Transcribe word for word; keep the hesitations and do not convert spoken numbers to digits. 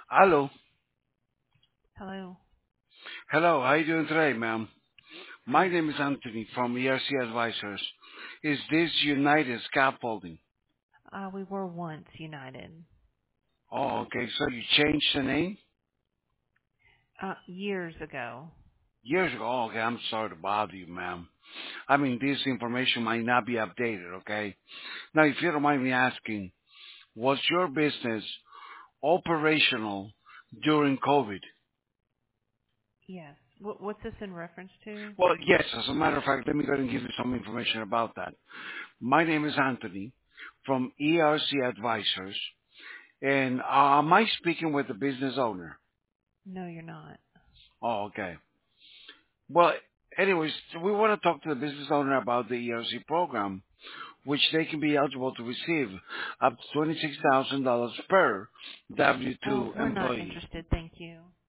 Hello. Hello. Hello. How are you doing today, ma'am? My Good. name is Anthony from E R C Advisors. Is this United Scaffolding? Uh, we were once united. Oh, okay. So you changed the name Uh, years ago. years ago. Oh, okay. I'm sorry to bother you, ma'am. I mean, this information might not be updated, okay? Now, if you don't mind me asking, was your business operational during COVID? Yes. What, what's this in reference to? Well, yes. As a matter of fact, let me go ahead and give you some information about that. My name is Anthony from E R C Advisors. And uh, am I speaking with the business owner? No, you're not. Oh, okay. Well, anyways, we want to talk to the business owner about the E R C program, which they can be eligible to receive up to twenty-six thousand dollars per Oh, W two we're not employee. interested. Thank you.